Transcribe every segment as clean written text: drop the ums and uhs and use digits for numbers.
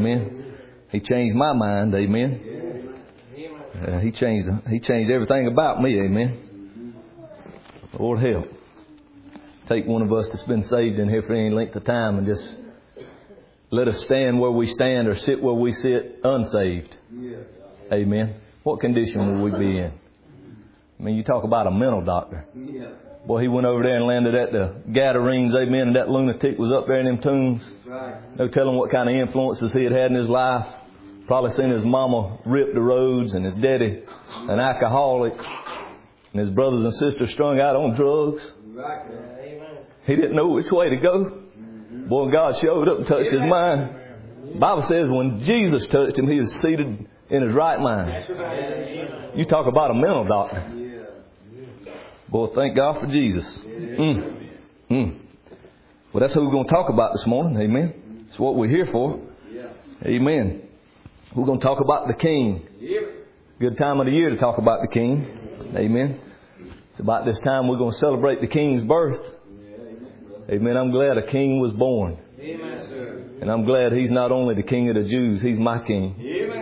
Amen. He changed my mind. Amen. He changed everything about me. Amen. Lord help. Take one of us that's been saved in here for any length of time and just let us stand where we stand or sit where we sit unsaved. Amen. What condition will we be in? I mean, you talk about a mental doctor. Boy, he went over there and landed at the Gadarenes, amen, and that lunatic was up there in them tombs. No telling what kind of influences he had in his life. Probably seen his mama rip the roads and his daddy an alcoholic and his brothers and sisters strung out on drugs. He didn't know which way to go. Boy, God showed up and touched his mind. The Bible says when Jesus touched him, he was seated in his right mind. You talk about a mental doctor. Boy, thank God for Jesus. Well, that's who we're going to talk about this morning. Amen. It's what we're here for. Amen. We're going to talk about the King. Good time of the year to talk about the King. Amen. It's about this time we're going to celebrate the King's birth. Amen. I'm glad a King was born. And I'm glad He's not only the King of the Jews, He's my King.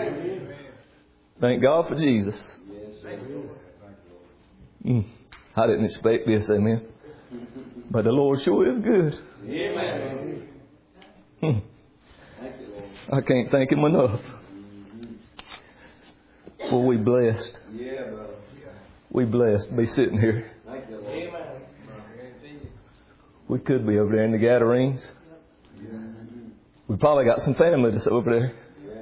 Thank God for Jesus. I didn't expect this, amen. But the Lord sure is good. I can't thank Him enough. Well, we blessed. We blessed to be sitting here. We could be over there in the Gadarenes. We probably got some family that's over there.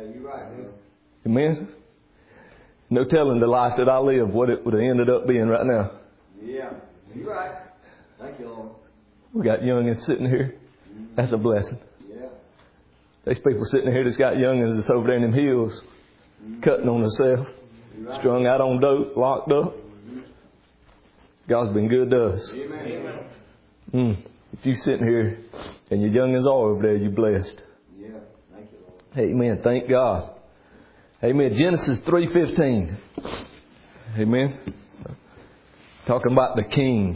Amen. No telling the life that I live, what it would have ended up being right now. You're right. Thank you, Lord. We got youngins sitting here. That's a blessing. There's people sitting here that's got youngins that's over there in them hills, cutting on themselves, strung out on dope, locked up. God's been good to us. If you're sitting here and your youngins are over there, you're blessed. Thank you, Lord. Amen. Thank God. Amen. Genesis 3:15. Amen. Talking about the King.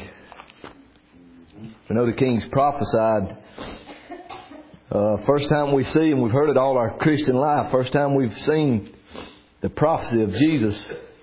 We know the King's prophesied. First time we see, and we've heard it all our Christian life, first time we've seen the prophecy of Jesus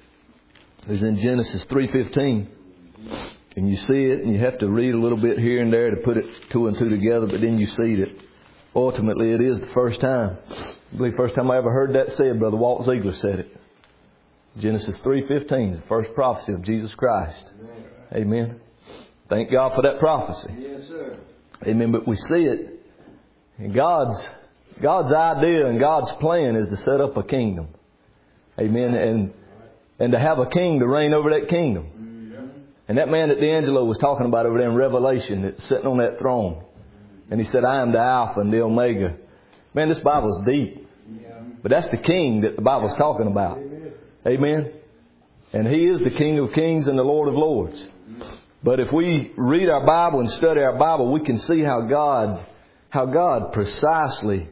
is in Genesis 3:15. And you see it, and you have to read a little bit here and there to put it two and two together, but then you see it. Ultimately, it is the first time. I believe the first time I ever heard that said, Brother Walt Ziegler said it. Genesis 3:15 is the first prophecy of Jesus Christ. Amen. Thank God for that prophecy. Yes, sir. Amen. But we see it. And God's idea and God's plan is to set up a kingdom. Amen. And to have a king to reign over that kingdom. And that man that D'Angelo was talking about over there in Revelation that's sitting on that throne. And he said, I am the Alpha and the Omega. Man, this Bible's deep. But that's the King that the Bible's talking about. Amen. And He is the King of Kings and the Lord of Lords. But if we read our Bible and study our Bible, we can see how God precisely,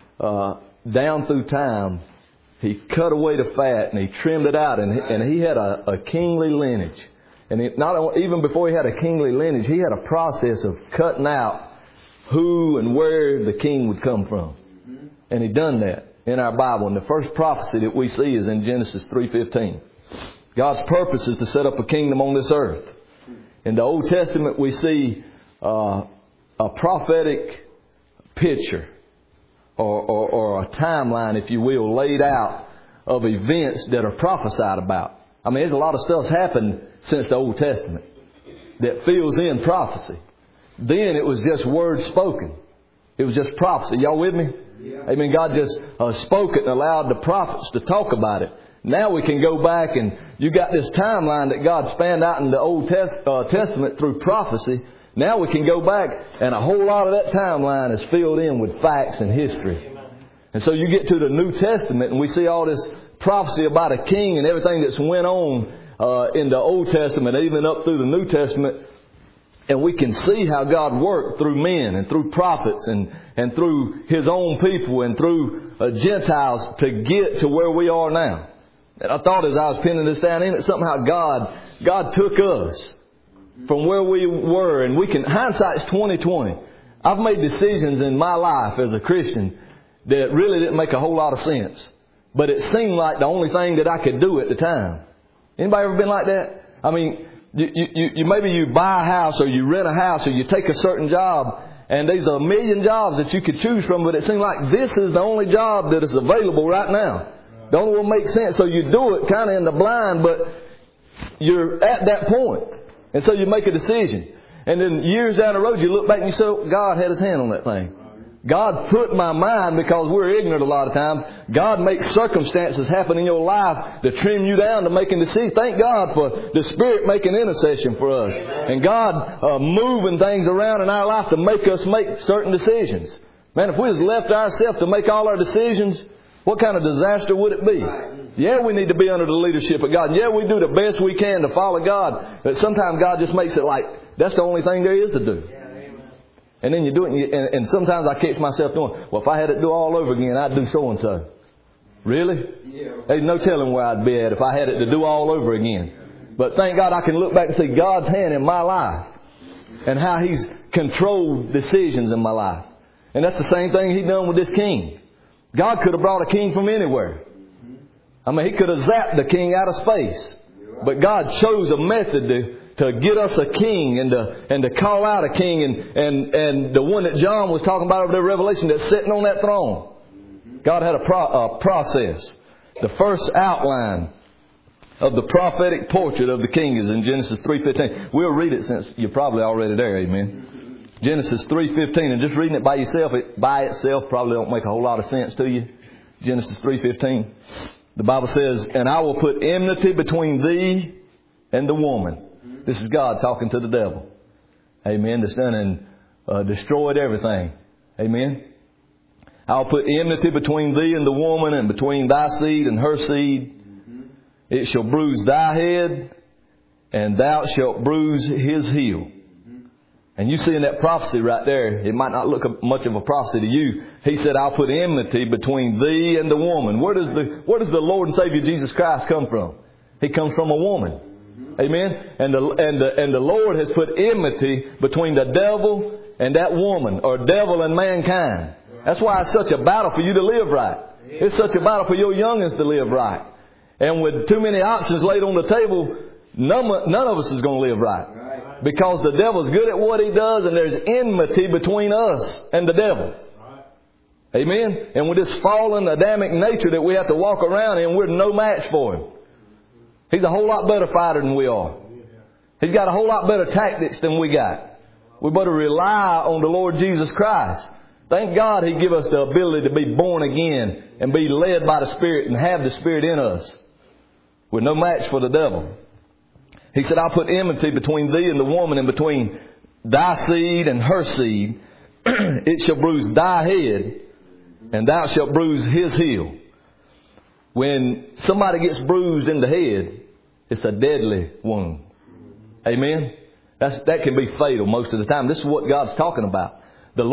down through time, He cut away the fat and He trimmed it out, and He had a kingly lineage. And even before He had a kingly lineage, He had a process of cutting out who and where the king would come from. And He done that in our Bible. And the first prophecy that we see is in Genesis 3:15. God's purpose is to set up a kingdom on this earth. In the Old Testament, we see a prophetic picture or a timeline, if you will, laid out of events that are prophesied about. I mean, there's a lot of stuff's happened since the Old Testament that fills in prophecy. Then it was just words spoken. It was just prophecy. Y'all with me? Amen. God just spoke it and allowed the prophets to talk about it. Now we can go back and you got this timeline that God spanned out in the Old Testament through prophecy. Now we can go back and a whole lot of that timeline is filled in with facts and history. And so you get to the New Testament and we see all this prophecy about a king and everything that's went on in the Old Testament, even up through the New Testament. And we can see how God worked through men and through prophets and through His own people and through Gentiles to get to where we are now. And I thought as I was pinning this down in it, somehow God took us from where we were, and we can, hindsight's 20/20. I've made decisions in my life as a Christian, that really didn't make a whole lot of sense. But it seemed like the only thing that I could do at the time. Anybody ever been like that? I mean, you maybe you buy a house or you rent a house or you take a certain job, and there's a million jobs that you could choose from, but it seems like this is the only job that is available right now. The only one makes sense. So you do it kind of in the blind, but you're at that point. And so you make a decision. And then years down the road, you look back and you say, God had His hand on that thing. God put in my mind, because we're ignorant a lot of times, God makes circumstances happen in your life to trim you down to making decisions. Thank God for the Spirit making intercession for us. And God moving things around in our life to make us make certain decisions. Man, if we just left ourselves to make all our decisions, what kind of disaster would it be? Yeah, we need to be under the leadership of God. Yeah, we do the best we can to follow God. But sometimes God just makes it like that's the only thing there is to do. And then you do it, and sometimes I catch myself doing, well, if I had it do all over again, I'd do so and so. Really? Yeah. There's no telling where I'd be at if I had it to do all over again. But thank God I can look back and see God's hand in my life and how He's controlled decisions in my life. And that's the same thing He done with this king. God could have brought a king from anywhere. I mean, He could have zapped the king out of space. But God chose a method to get us a king and to call out a king and the one that John was talking about over there, Revelation, that's sitting on that throne. God had a process. The first outline of the prophetic portrait of the king is in Genesis 3:15. We'll read it since you're probably already there. Amen. Genesis 3:15, and just reading it by itself probably don't make a whole lot of sense to you. Genesis 3:15. The Bible says, and I will put enmity between thee and the woman. This is God talking to the devil. Amen. That's done and destroyed everything. Amen. I'll put enmity between thee and the woman, and between thy seed and her seed. It shall bruise thy head, and thou shalt bruise his heel. And you see in that prophecy right there, it might not look much of a prophecy to you. He said, I'll put enmity between thee and the woman. Where does the Lord and Savior Jesus Christ come from? He comes from a woman. Amen. And the Lord has put enmity between the devil and that woman, or devil and mankind. That's why it's such a battle for you to live right. It's such a battle for your youngins to live right. And with too many options laid on the table, none of us is going to live right. Because the devil's good at what he does, and there's enmity between us and the devil. Amen. And with this fallen Adamic nature that we have to walk around in, we're no match for him. He's a whole lot better fighter than we are. He's got a whole lot better tactics than we got. We better rely on the Lord Jesus Christ. Thank God He give us the ability to be born again and be led by the Spirit and have the Spirit in us. We're no match for the devil. He said, I'll put enmity between thee and the woman, and between thy seed and her seed. It shall bruise thy head, and thou shalt bruise his heel. When somebody gets bruised in the head, it's a deadly wound. Amen? That can be fatal most of the time. This is what God's talking about. The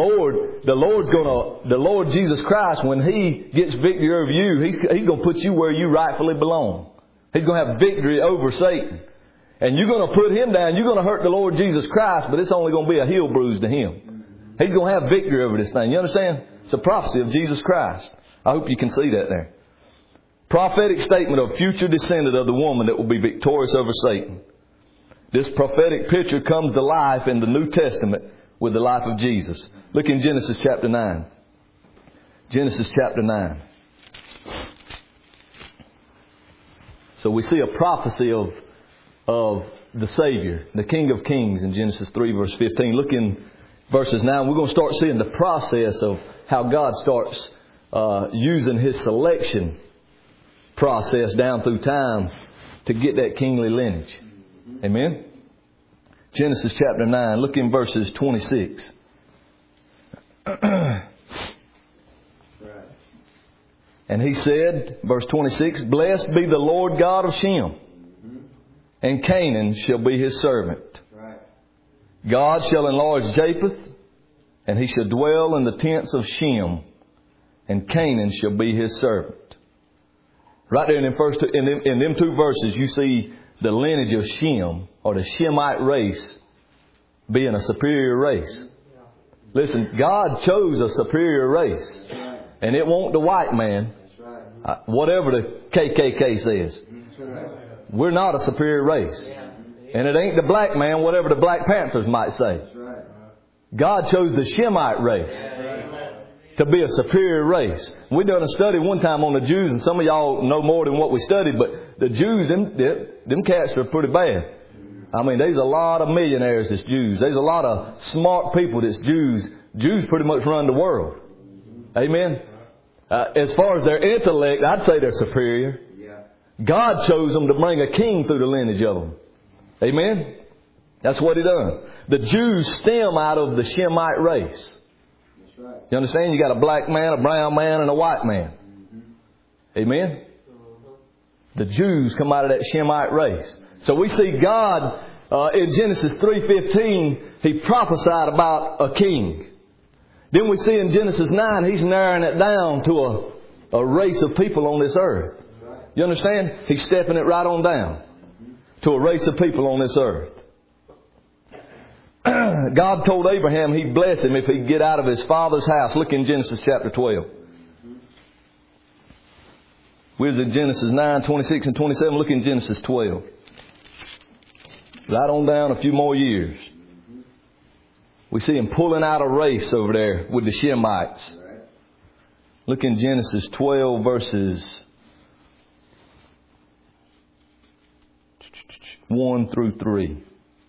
Lord Jesus Christ, when He gets victory over you, He's going to put you where you rightfully belong. He's going to have victory over Satan. And you're going to put him down. You're going to hurt the Lord Jesus Christ, but it's only going to be a heel bruise to him. He's going to have victory over this thing. You understand? It's a prophecy of Jesus Christ. I hope you can see that there. Prophetic statement of future descendant of the woman that will be victorious over Satan. This prophetic picture comes to life in the New Testament with the life of Jesus. Look in Genesis chapter 9. Genesis chapter 9. So we see a prophecy of the Savior, the King of Kings, in Genesis 3 verse 15. Look in verses 9. We're going to start seeing the process of how God starts using His selection process down through time to get that kingly lineage. Amen? Genesis chapter 9. Look in verses 26. And he said, verse 26, Blessed be the Lord God of Shem, and Canaan shall be his servant. God shall enlarge Japheth, and he shall dwell in the tents of Shem, and Canaan shall be his servant. Right there in them two verses, you see the lineage of Shem, or the Shemite race, being a superior race. Listen, God chose a superior race. And it won't the white man. That's right. Whatever the KKK says. That's right. We're not a superior race. And it ain't the black man, whatever the Black Panthers might say. That's right. God chose the Shemite race to be a superior race. We done a study one time on the Jews, and some of y'all know more than what we studied, but the Jews, them cats are pretty bad. I mean, there's a lot of millionaires that's Jews. There's a lot of smart people that's Jews. Jews pretty much run the world. Amen? As far as their intellect, I'd say they're superior. God chose them to bring a king through the lineage of them. Amen? That's what He done. The Jews stem out of the Shemite race. That's right. You understand? You got a black man, a brown man, and a white man. Amen? The Jews come out of that Shemite race. So we see God in Genesis 3:15, He prophesied about a king. Then we see in Genesis 9, He's narrowing it down to a race of people on this earth. You understand? He's stepping it right on down to a race of people on this earth. God told Abraham He'd bless him if he'd get out of his father's house. Look in Genesis chapter 12. We was in Genesis 9, 26 and 27. Look in Genesis 12. Right on down a few more years. We see him pulling out a race over there with the Shemites. Look in Genesis 12 verses 1 through 3.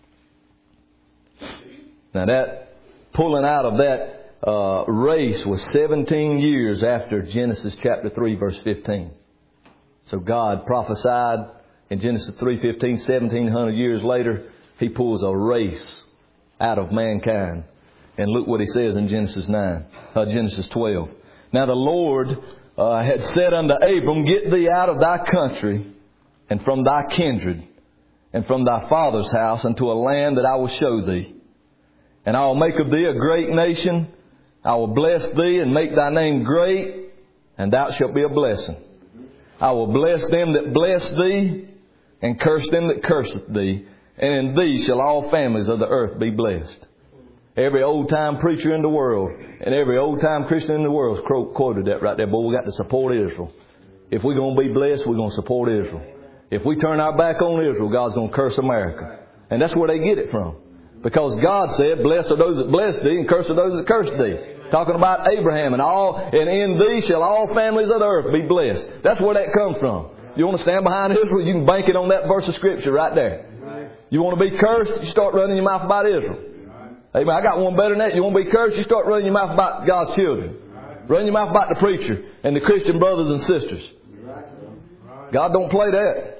Now that pulling out of that race was 17 years after Genesis chapter 3 verse 15. So God prophesied in Genesis 3:15, 1700 years later, He pulls a race out of mankind. And look what He says in Genesis 12. Now the Lord had said unto Abram, Get thee out of thy country and from thy kindred and from thy father's house unto a land that I will show thee. And I will make of thee a great nation. I will bless thee and make thy name great, and thou shalt be a blessing. I will bless them that bless thee, and curse them that curseth thee. And in thee shall all families of the earth be blessed. Every old-time preacher in the world and every old-time Christian in the world has quoted that right there. Boy, we got to support Israel. If we're going to be blessed, we're going to support Israel. If we turn our back on Israel, God's going to curse America. And that's where they get it from. Because God said, Blessed are those that bless thee, and cursed are those that curse thee. Talking about Abraham and in thee shall all families of the earth be blessed. That's where that comes from. You want to stand behind Israel, you can bank it on that verse of Scripture right there. You want to be cursed, you start running your mouth about Israel. Amen. I got one better than that. You want to be cursed, you start running your mouth about God's children. Run your mouth about the preacher and the Christian brothers and sisters. God don't play that.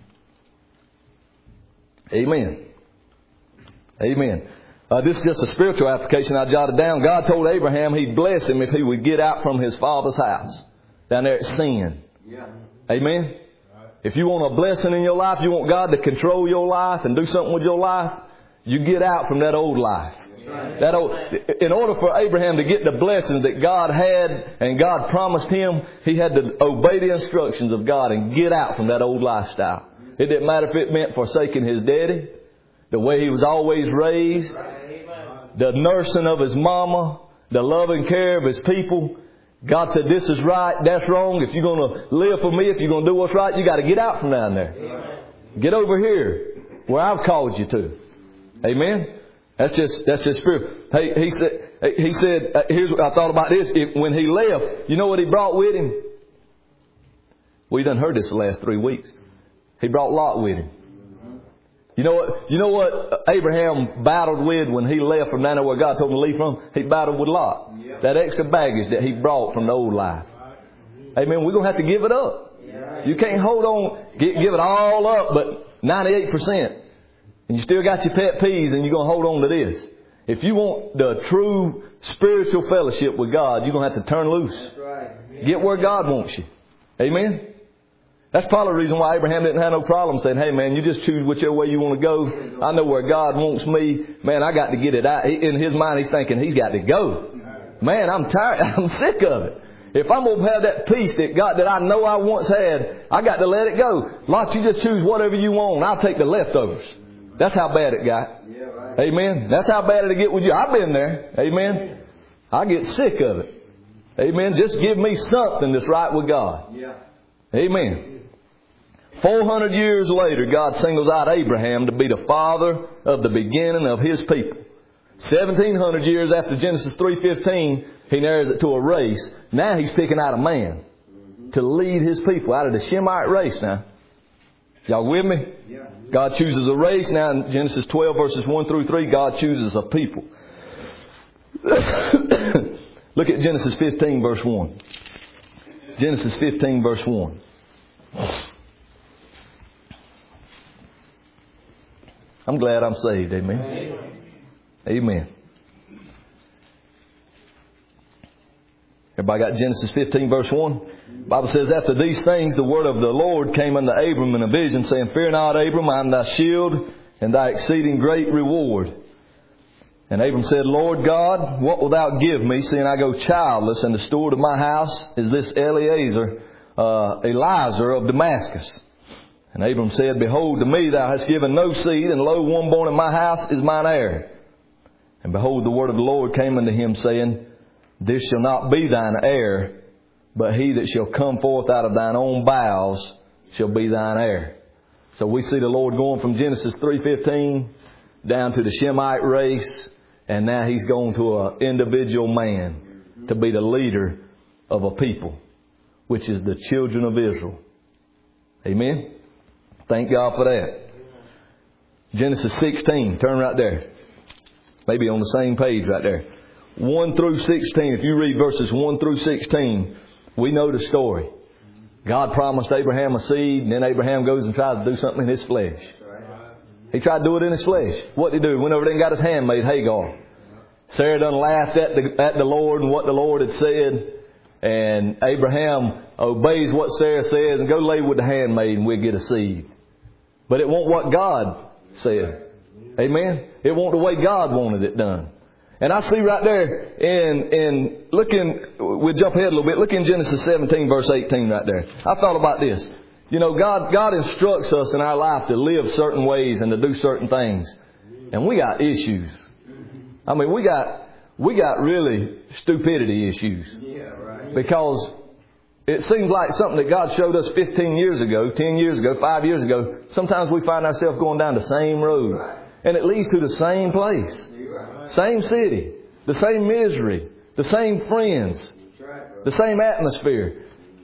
Amen. Amen. This is just a spiritual application I jotted down. God told Abraham He'd bless him if he would get out from his father's house down there at Sin. Yeah. Amen. If you want a blessing in your life, you want God to control your life and do something with your life, you get out from that old life. In order for Abraham to get the blessings that God had and God promised him, he had to obey the instructions of God and get out from that old lifestyle. It didn't matter if it meant forsaking his daddy, the way he was always raised, the nursing of his mama, the loving care of his people. God said, this is right, that's wrong. If you're going to live for me, if you're going to do what's right, you got to get out from down there. Get over here where I've called you to. Amen. That's just spirit. Hey, he said, here's what I thought about this. When he left, you know what he brought with him? We done heard this the last 3 weeks. He brought Lot with him. You know what Abraham battled with when he left from down there where God told him to leave from? He battled with Lot. Yeah. That extra baggage that he brought from the old life. Amen. We're going to have to give it up. Yeah. You can't hold on, give it all up, but 98%. And you still got your pet peeves and you're going to hold on to this. If you want the true spiritual fellowship with God, you're going to have to turn loose. That's right. Get where God wants you. Amen. That's probably the reason why Abraham didn't have no problem saying, hey man, you just choose whichever way you want to go. I know where God wants me. Man, I got to get it out. In his mind, he's thinking he's got to go. Man, I'm tired. I'm sick of it. If I'm going to have that peace that I know I once had, I got to let it go. Lot, you just choose whatever you want. I'll take the leftovers. That's how bad it got. Amen. That's how bad it'll get with you. I've been there. Amen. I get sick of it. Amen. Just give me something that's right with God. Yeah. Amen. 400 years later, God singles out Abraham to be the father of the beginning of His people. 1,700 years after Genesis 3:15, He narrows it to a race. Now He's picking out a man to lead His people out of the Shemite race now. Y'all with me? Yeah. God chooses a race. Now in Genesis 12 verses 1 through 3, God chooses a people. Look at Genesis 15 verse 1. Genesis 15 verse 1. I'm glad I'm saved. Amen. Amen. Amen. Everybody got Genesis 15 verse 1? The Bible says, after these things the word of the Lord came unto Abram in a vision, saying, Fear not, Abram, I am thy shield and thy exceeding great reward. And Abram said, Lord God, what wilt thou give me, seeing I go childless, and the steward of my house is this Eliezer of Damascus? And Abram said, Behold, to me thou hast given no seed, and lo, one born in my house is mine heir. And behold, the word of the Lord came unto him, saying, This shall not be thine heir, but he that shall come forth out of thine own bowels shall be thine heir. So we see the Lord going from Genesis 3:15 down to the Shemite race, and now He's going to an individual man to be the leader of a people, which is the children of Israel. Amen? Thank God for that. Genesis 16, turn right there. Maybe on the same page right there. 1 through 16, if you read verses 1 through 16, we know the story. God promised Abraham a seed, and then Abraham goes and tries to do something in his flesh. He tried to do it in his flesh. What did he do? Went over there and got his handmaid Hagar. Sarah done laughed at the Lord and what the Lord had said. And Abraham obeys what Sarah says and go lay with the handmaid and we'll get a seed. But it wasn't what God said. Amen? It wasn't the way God wanted it done. And I see right there in looking, we'll jump ahead a little bit. Look in Genesis 17 verse 18 right there. I thought about this. You know, God instructs us in our life to live certain ways and to do certain things. And we got issues. I mean, we got really stupidity issues. Yeah, right. Because it seems like something that God showed us 15 years ago, 10 years ago, 5 years ago. Sometimes we find ourselves going down the same road. And it leads to the same place. Same city. The same misery. The same friends. The same atmosphere.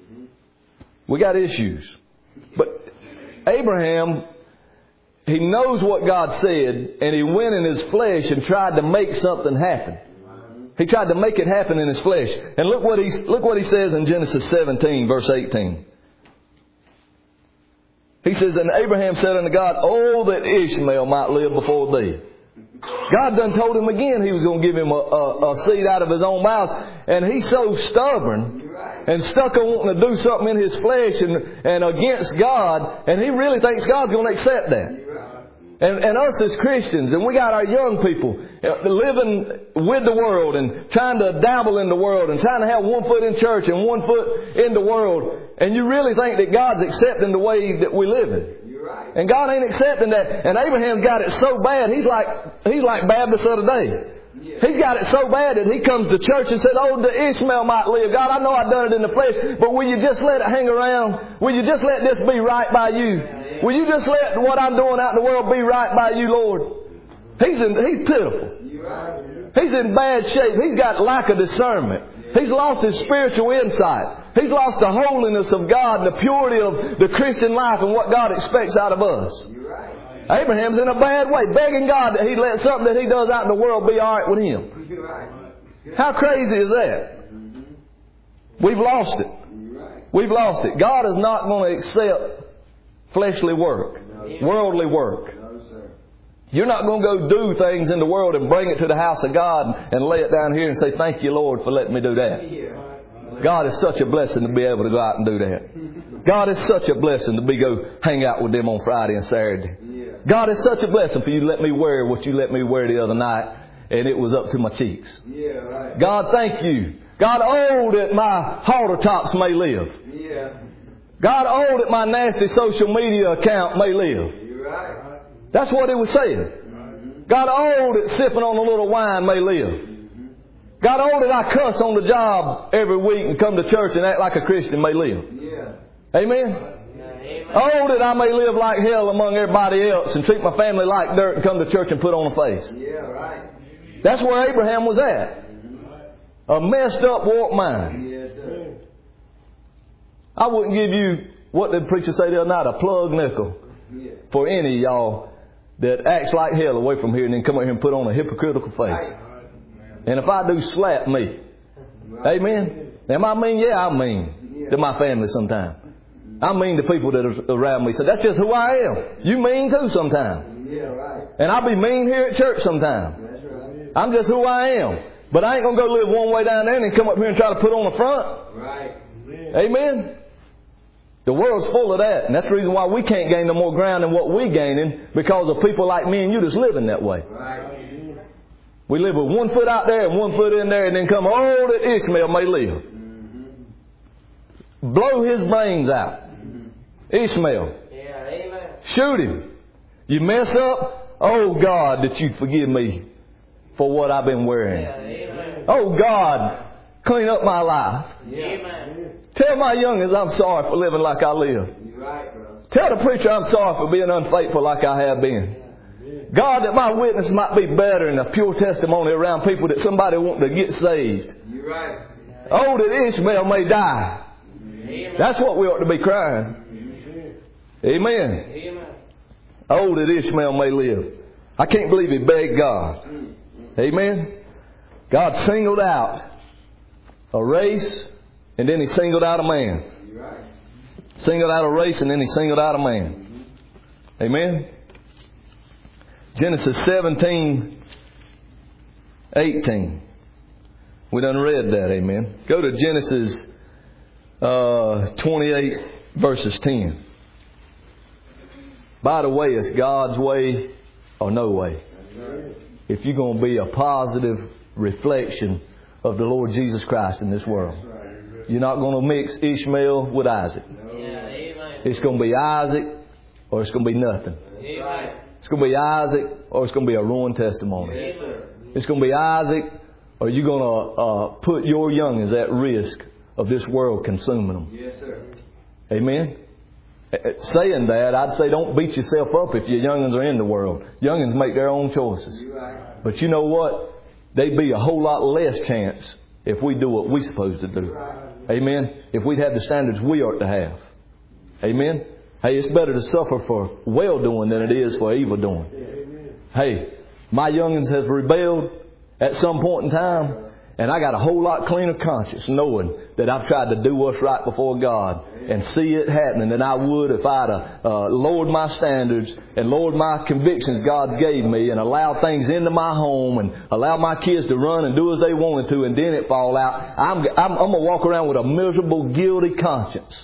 We got issues. But Abraham, he knows what God said, and he went in his flesh and tried to make something happen. He tried to make it happen in his flesh. And look what he says in Genesis 17, verse 18. He says, And Abraham said unto God, Oh, that Ishmael might live before thee. God done told him again He was going to give him a seed out of his own mouth. And he's so stubborn and stuck on wanting to do something in his flesh and against God. And he really thinks God's going to accept that. And us as Christians, and we got our young people living with the world and trying to dabble in the world and trying to have one foot in church and one foot in the world. And you really think that God's accepting the way that we live in. And God ain't accepting that. And Abraham got it so bad, he's like Baptist of the day. He's got it so bad that he comes to church and said, Oh, the Ishmael might live. God, I know I've done it in the flesh, but will you just let it hang around? Will you just let this be right by you? Will you just let what I'm doing out in the world be right by you, Lord? He's pitiful. He's in bad shape. He's got lack of discernment. He's lost his spiritual insight. He's lost the holiness of God and the purity of the Christian life and what God expects out of us. Abraham's in a bad way, begging God that He'd let something that he does out in the world be all right with him. How crazy is that? We've lost it. We've lost it. God is not going to accept fleshly work, worldly work. You're not going to go do things in the world and bring it to the house of God and lay it down here and say, Thank you, Lord, for letting me do that. God is such a blessing to be able to go out and do that. God is such a blessing to go hang out with them on Friday and Saturday. God is such a blessing for you to let me wear what you let me wear the other night, and it was up to my cheeks. God, thank you. God, oh, that my halter tops may live. God, oh, that my nasty social media account may live. That's what it was saying. God, oh, that sipping on a little wine may live. God, oh, did I cuss on the job every week and come to church and act like a Christian may live? Yeah. Amen? Oh, that I may live like hell among everybody else and treat my family like dirt and come to church and put on a face. Yeah, right. That's where Abraham was at. A messed up, warped mind. Yes, sir. I wouldn't give you, what did the preacher say the other night, a plug nickel for any of y'all that acts like hell away from here and then come out here and put on a hypocritical face. And if I do, slap me. Amen? Am I mean? Yeah, I'm mean to my family sometimes. I mean to people that are around me. So that's just who I am. You mean too sometimes. Yeah, right. And I'll be mean here at church sometimes. That's right. I'm just who I am. But I ain't going to go live one way down there and then come up here and try to put on the front. Right. Amen? The world's full of that. And that's the reason why we can't gain no more ground than what we're gaining, because of people like me and you that's living that way. Right. We live with one foot out there and one foot in there and then come, oh, that Ishmael may live. Blow his brains out. Ishmael. Yeah, amen. Shoot him. You mess up, oh God, that you'd forgive me for what I've been wearing. Yeah, amen. Oh God, clean up my life. Yeah. Amen. Tell my youngins I'm sorry for living like I live. You're right, bro. Tell the preacher I'm sorry for being unfaithful like I have been. God, that my witness might be better and a pure testimony around people that somebody want to get saved. You're right. Oh, that Ishmael may die. Amen. That's what we ought to be crying. Amen. Amen. Oh, that Ishmael may live. I can't believe he begged God. Amen. God singled out a race and then He singled out a man. You're right. Singled out a race and then He singled out a man. Amen. Genesis 17:18. We done read that. Amen. Go to Genesis 28 verses 10. By the way, it's God's way or no way. If you're going to be a positive reflection of the Lord Jesus Christ in this world. You're not going to mix Ishmael with Isaac. It's going to be Isaac or it's going to be nothing. It's going to be Isaac or it's going to be a ruined testimony. It's going to be Isaac or you're going to put your youngins at risk of this world consuming them. Yes, sir. Amen? Saying that, I'd say don't beat yourself up if your youngins are in the world. Youngins make their own choices. Right. But you know what? They'd be a whole lot less chance if we do what we're supposed to do. Right. Amen? If we'd have the standards we ought to have. Amen? Hey, it's better to suffer for well-doing than it is for evil-doing. Hey, my youngins have rebelled at some point in time, and I got a whole lot cleaner conscience knowing that I've tried to do what's right before God and see it happening than I would if I'd lowered my standards and lowered my convictions God gave me and allowed things into my home and allowed my kids to run and do as they wanted to and then it fall out. I'm going to walk around with a miserable, guilty conscience.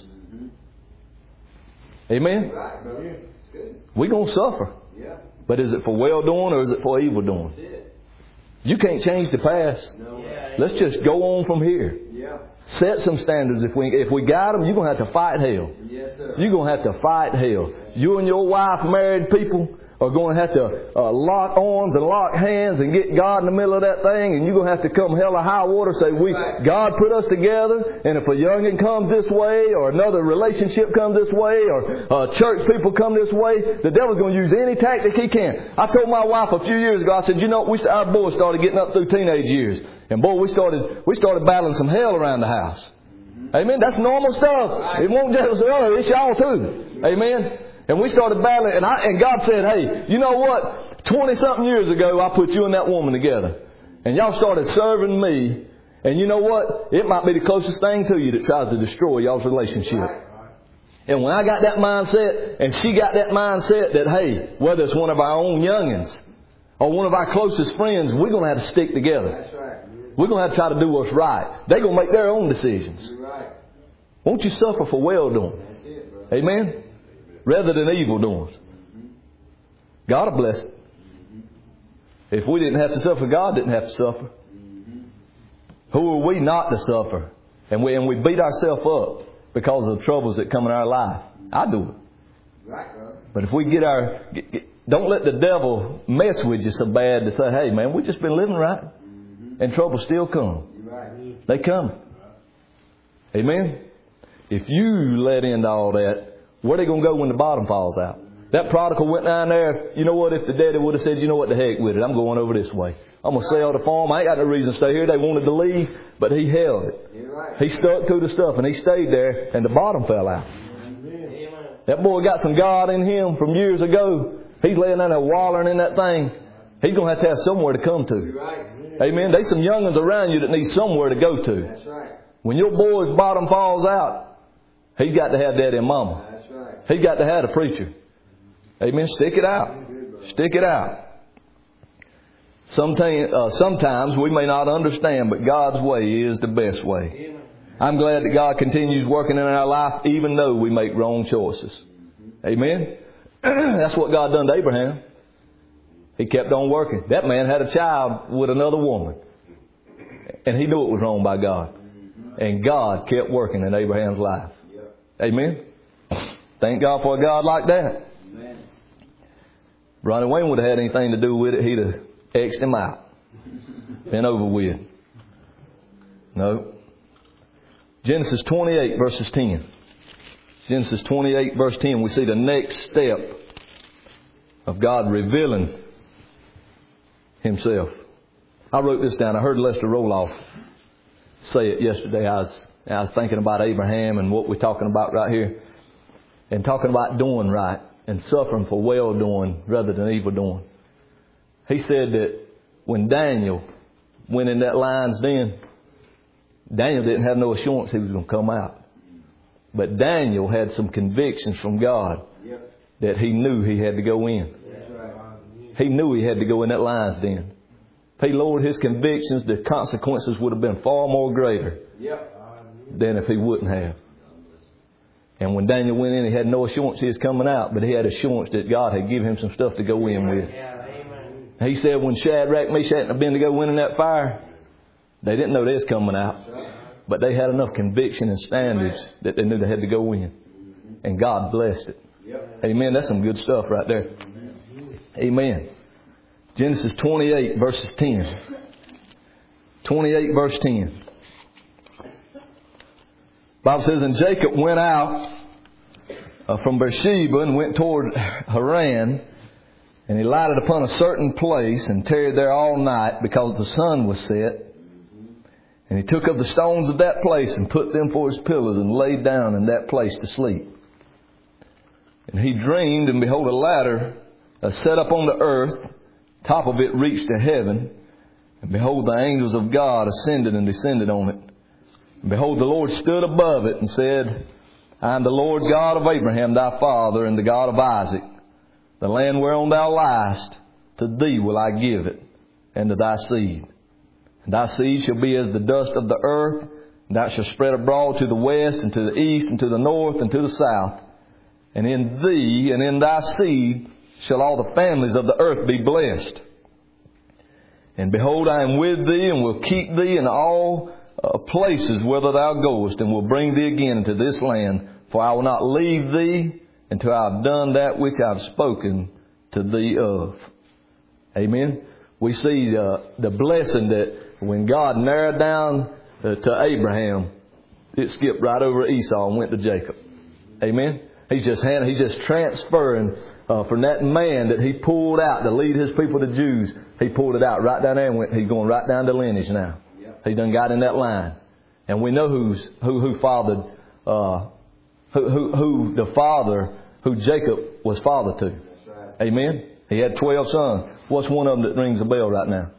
Amen? Right, brother. It's good. We're going to suffer. Yeah. But is it for well-doing or is it for evil-doing? That's it. You can't change the past. No. Let's just go on from here. Yeah. Set some standards. If we got them, you're going to have to fight hell. Yes, sir. You're going to have to fight hell. You and your wife, married people, are going to have to lock arms and lock hands and get God in the middle of that thing. And you're going to have to come hell or high water. Say, God put us together. And if a youngin comes this way or another relationship comes this way or church people come this way, the devil's going to use any tactic he can. I told my wife a few years ago, I said, you know, our boys started getting up through teenage years. And boy, we started battling some hell around the house. Amen. That's normal stuff. It won't just it's y'all too. Amen. And we started battling, and God said, hey, you know what? 20-something years ago, I put you and that woman together. And y'all started serving me. And you know what? It might be the closest thing to you that tries to destroy y'all's relationship. And when I got that mindset, and she got that mindset that, hey, whether it's one of our own youngins or one of our closest friends, we're going to have to stick together. That's right. We're going to have to try to do what's right. They're going to make their own decisions. You're right. Won't you suffer for well-doing? That's it, bro. Amen? Rather than evil doing. God will bless it. If we didn't have to suffer, God didn't have to suffer. Who are we not to suffer? And we beat ourselves up because of the troubles that come in our life. I do it. Right, bro. But if we don't let the devil mess with you so bad to say, hey man, we've just been living right. And trouble still come. You're right. They come. Amen? If you let into all that, where are they going to go when the bottom falls out? That prodigal went down there. You know what? If the daddy would have said, you know what, the heck with it. I'm going over this way. I'm going to sell the farm. I ain't got no reason to stay here. They wanted to leave, but he held it. You're right. He stuck to the stuff and he stayed there and the bottom fell out. That boy got some God in him from years ago. He's laying down there wallering in that thing. He's going to have somewhere to come to. You're right. Amen. There's some young'uns around you that need somewhere to go to. That's right. When your boy's bottom falls out, he's got to have daddy and mama. That's right. He's got to have a preacher. Amen. Stick it out. Stick it out. Sometimes we may not understand, but God's way is the best way. I'm glad that God continues working in our life even though we make wrong choices. Amen. That's what God done to Abraham. He kept on working. That man had a child with another woman. And he knew it was wrong by God. And God kept working in Abraham's life. Amen. Thank God for a God like that. Amen. Ronnie Wayne would have had anything to do with it, he'd have X'd him out. Been over with. No. Genesis 28 verses 10. Genesis 28 verse 10, we see the next step of God revealing Himself. I wrote this down. I heard Lester Roloff say it yesterday. I was thinking about Abraham and what we're talking about right here. And talking about doing right and suffering for well doing rather than evil doing. He said that when Daniel went in that lion's den, Daniel didn't have no assurance he was going to come out. But Daniel had some convictions from God that he knew he had to go in. He knew he had to go in that lion's den. If he lowered his convictions, the consequences would have been far more greater than if he wouldn't have. And when Daniel went in, he had no assurance he was coming out, but he had assurance that God had given him some stuff to go in with. He said when Shadrach, Meshach, and Abednego went in that fire, they didn't know they was coming out. But they had enough conviction and standards that they knew they had to go in. And God blessed it. Amen. That's some good stuff right there. Amen. Genesis 28 verses 10. 28 verse 10. Bible says, and Jacob went out from Beersheba and went toward Haran. And he lighted upon a certain place and tarried there all night because the sun was set. And he took of the stones of that place and put them for his pillows and laid down in that place to sleep. And he dreamed, and behold, a ladder set up on the earth. Top of it reached to heaven. And behold, the angels of God ascended and descended on it. And behold, the Lord stood above it and said, I am the Lord God of Abraham thy father, and the God of Isaac. The land whereon thou liest, to thee will I give it, and to thy seed. And thy seed shall be as the dust of the earth, and thou shalt spread abroad to the west, and to the east, and to the north, and to the south. And in thee and in thy seed shall all the families of the earth be blessed. And behold, I am with thee, and will keep thee in all places whither thou goest, and will bring thee again into this land. For I will not leave thee until I have done that which I have spoken to thee of. Amen. We see the blessing that when God narrowed down to Abraham, it skipped right over Esau and went to Jacob. Amen. He's just transferring from that man that he pulled out to lead his people, the Jews. He pulled it out right down there and he's going right down to lineage now. He done got in that line. And we know who fathered, who Jacob was father to. That's right. Amen. He had 12 sons. What's one of them that rings a bell right now?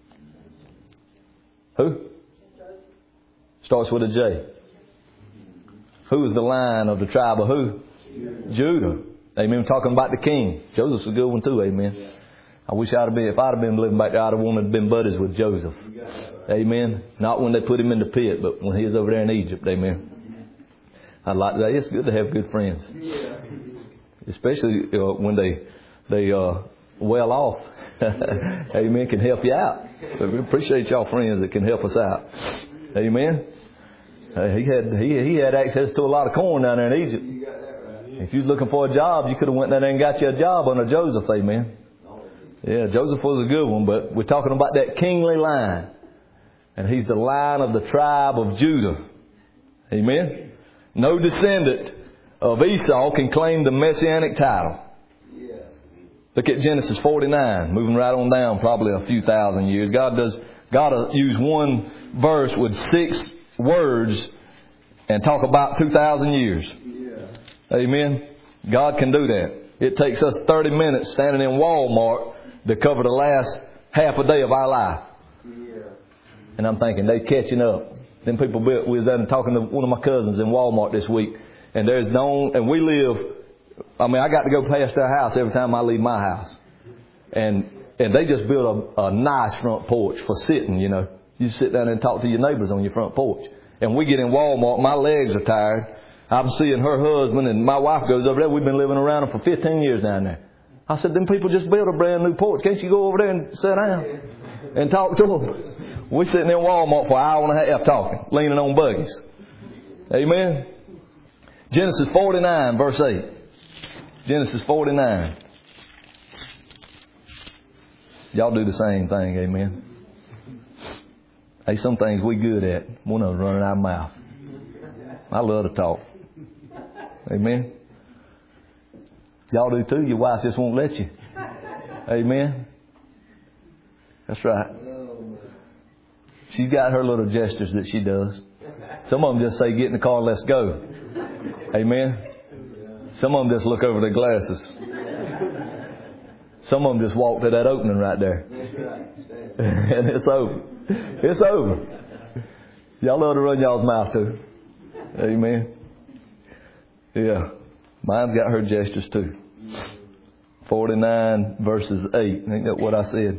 Who? Starts with a J. Who is the line of the tribe of who? Judah. Amen. We're talking about the king. Joseph's a good one too. Amen. I wish if I'd have been living back there, I'd have wanted to been buddies with Joseph. Amen. Not when they put him in the pit, but when he was over there in Egypt. Amen. I'd like that. It's good to have good friends. Especially when they well off. Amen. Can help you out. So we appreciate y'all friends that can help us out. Amen. He had access to a lot of corn down there in Egypt. If you was looking for a job, you could have went down there and got you a job under Joseph. Amen. Yeah, Joseph was a good one, but we're talking about that kingly line. And He's the Lion of the tribe of Judah. Amen? No descendant of Esau can claim the Messianic title. Yeah. Look at Genesis 49, moving right on down probably a few thousand years. God will use one verse with 6 words and talk about 2,000 years. Yeah. Amen? God can do that. It takes us 30 minutes standing in Walmart to cover the last half a day of our life. Yeah. And I'm thinking, they catching up. Them people, we was there talking to one of my cousins in Walmart this week. And and we live, I got to go past their house every time I leave my house. And they just built a nice front porch for sitting, you know. You sit down and talk to your neighbors on your front porch. And we get in Walmart, my legs are tired. I'm seeing her husband and my wife goes over there. We've been living around them for 15 years down there. I said, them people just built a brand new porch. Can't you go over there and sit down and talk to them? We're sitting in Walmart for an hour and a half talking, leaning on buggies. Amen. Genesis 49, verse 8. Genesis 49. Y'all do the same thing, amen. Hey, some things we good at. One of them running out of mouth. I love to talk. Amen. Y'all do too. Your wife just won't let you. Amen. That's right. She's got her little gestures that she does. Some of them just say, get in the car and let's go. Amen. Some of them just look over their glasses. Some of them just walk to that opening right there. And it's over. It's over. Y'all love to run y'all's mouth too. Amen. Yeah. Mine's got her gestures too. 49 verses 8. Ain't that what I said?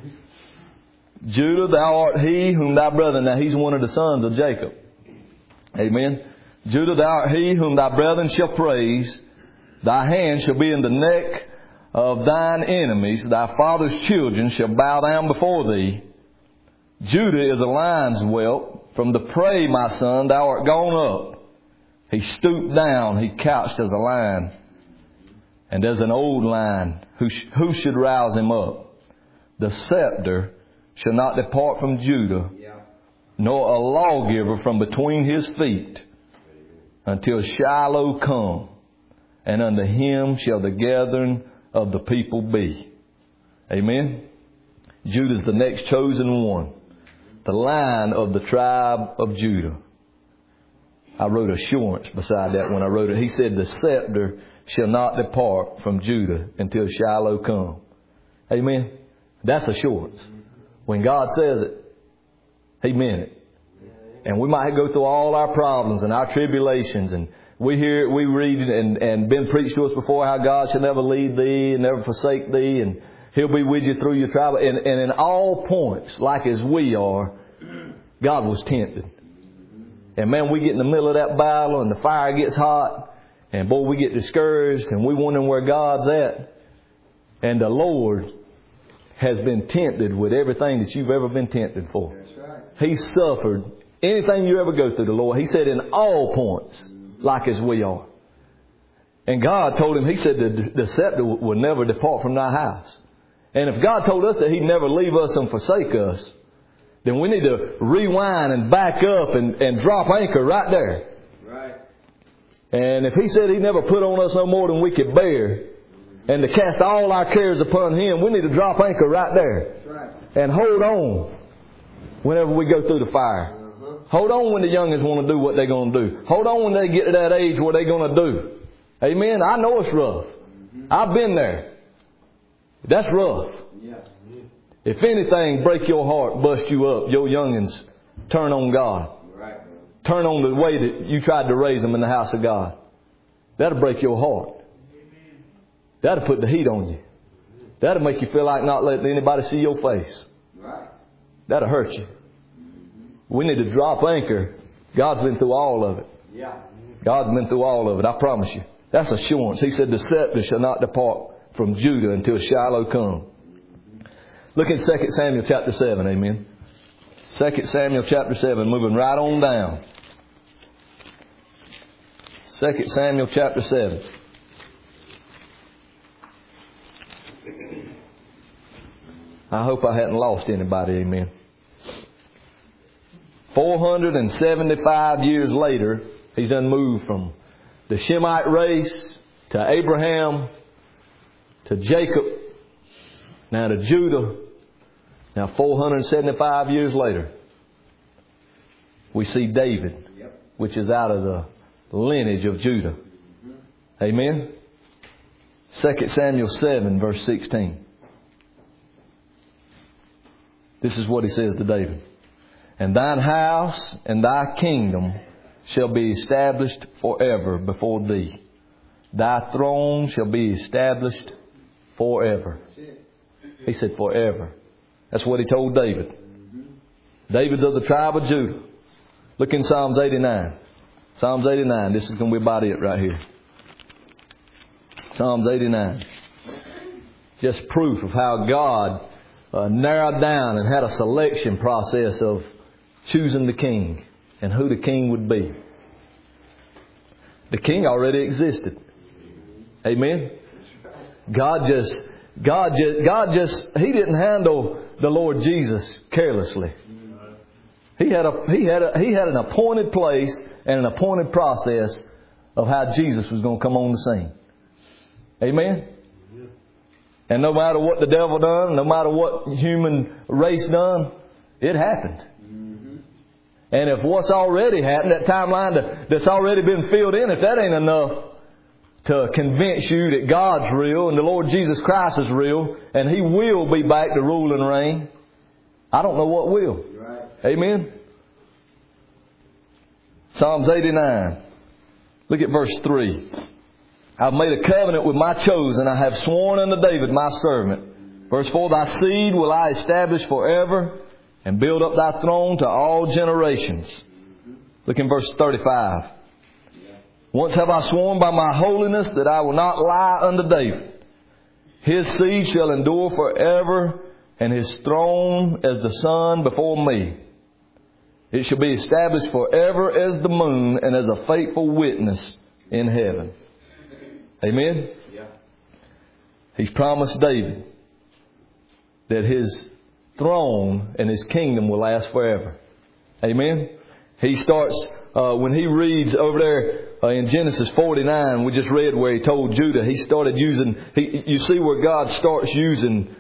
Judah, thou art he whom thy brethren... Now he's one of the sons of Jacob. Amen. Judah, thou art he whom thy brethren shall praise. Thy hand shall be in the neck of thine enemies. Thy father's children shall bow down before thee. Judah is a lion's whelp. From the prey, my son, thou art gone up. He stooped down. He couched as a lion. And as an old lion, who should rouse him up? The scepter shall not depart from Judah, nor a lawgiver from between his feet, until Shiloh come, and unto him shall the gathering of the people be. Amen. Judah's the next chosen one, the Lion of the tribe of Judah. I wrote assurance beside that when I wrote it. He said, the scepter shall not depart from Judah until Shiloh come. Amen. That's assurance. When God says it, He meant it. And we might go through all our problems and our tribulations, and we read and been preached to us before how God shall never leave thee and never forsake thee, and He'll be with you through your trial. And in all points, like as we are, God was tempted. And man, we get in the middle of that battle and the fire gets hot, and boy, we get discouraged and we wondering where God's at. And the Lord has been tempted with everything that you've ever been tempted for. That's right. He suffered anything you ever go through, the Lord. He said in all points, like as we are. And God told him, He said, the scepter will never depart from thy house. And if God told us that He'd never leave us and forsake us, then we need to rewind and back up and drop anchor right there. Right. And if He said He'd never put on us no more than we could bear, and to cast all our cares upon Him, we need to drop anchor right there. That's right. And hold on whenever we go through the fire. Hold on when the youngins want to do what they're going to do. Hold on when they get to that age where they're going to do. Amen. I know it's rough. I've been there. That's rough. Yeah. If anything break your heart, bust you up, your youngins turn on God. Right. Turn on the way that you tried to raise them in the house of God. That'll break your heart. That'll put the heat on you. That'll make you feel like not letting anybody see your face. Right. That'll hurt you. We need to drop anchor. God's been through all of it. Yeah. God's been through all of it. I promise you. That's assurance. He said the scepter shall not depart from Judah until Shiloh come. Look at 2 Samuel chapter 7. Amen. 2 Samuel chapter 7. Moving right on down. 2 Samuel chapter 7. I hope I hadn't lost anybody. Amen. 475 years later, He's done moved from the Shemite race to Abraham to Jacob, now to Judah. Now 475 years later, we see David, which is out of the lineage of Judah. Amen? 2 Samuel 7 verse 16. This is what he says to David. And thine house and thy kingdom shall be established forever before thee. Thy throne shall be established forever. He said forever. That's what he told David. David's of the tribe of Judah. Look in Psalms 89. Psalms 89. This is going to be about it right here. Psalms 89. Just proof of how God narrowed down and had a selection process of choosing the king and who the king would be. The king already existed. Amen. God just, He didn't handle the Lord Jesus carelessly. He had an appointed place and an appointed process of how Jesus was going to come on the scene. Amen. And no matter what the devil done, no matter what human race done, it happened. And if what's already happened, that timeline that's already been filled in, if that ain't enough to convince you that God's real and the Lord Jesus Christ is real and He will be back to rule and reign, I don't know what will. Right. Amen. Psalms 89. Look at verse 3. I've made a covenant with my chosen. I have sworn unto David my servant. Verse 4. Thy seed will I establish forever and build up thy throne to all generations. Look in verse 35. Once have I sworn by my holiness that I will not lie unto David. His seed shall endure forever, and his throne as the sun before me. It shall be established forever as the moon and as a faithful witness in heaven. Amen? Yeah. He's promised David that his throne and his kingdom will last forever. Amen? He starts, when he reads over there in Genesis 49, we just read where he told Judah, he started using, you see where God starts using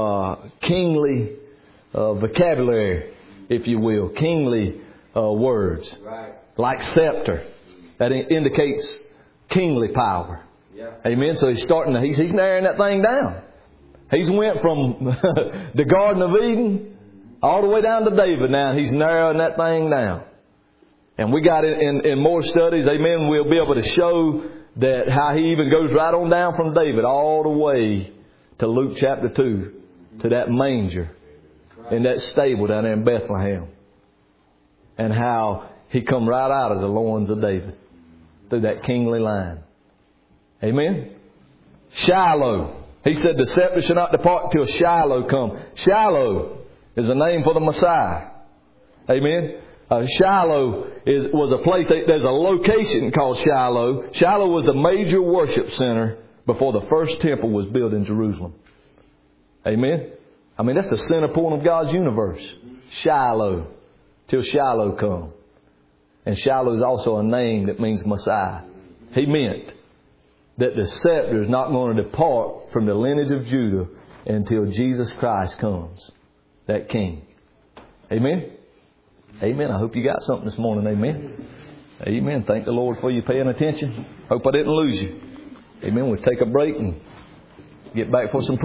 kingly vocabulary, if you will, kingly words. Right. Like scepter. That indicates kingly power. Yeah. Amen. So he's narrowing that thing down. He's went from the Garden of Eden all the way down to David now. He's narrowing that thing down. And we got it in more studies. Amen. We'll be able to show that how he even goes right on down from David all the way to Luke chapter 2, to that manger in that stable down there in Bethlehem. And how he come right out of the loins of David through that kingly line. Amen. Shiloh. He said the scepter shall not depart till Shiloh come. Shiloh is a name for the Messiah. Amen. Shiloh was a place, there's a location called Shiloh. Shiloh was the major worship center before the first temple was built in Jerusalem. Amen. I mean, that's the center point of God's universe. Shiloh. Till Shiloh come. And Shiloh is also a name that means Messiah. He meant that the scepter is not going to depart from the lineage of Judah until Jesus Christ comes. That King. Amen? Amen. I hope you got something this morning. Amen. Amen. Thank the Lord for you paying attention. Hope I didn't lose you. Amen. We'll take a break and get back for some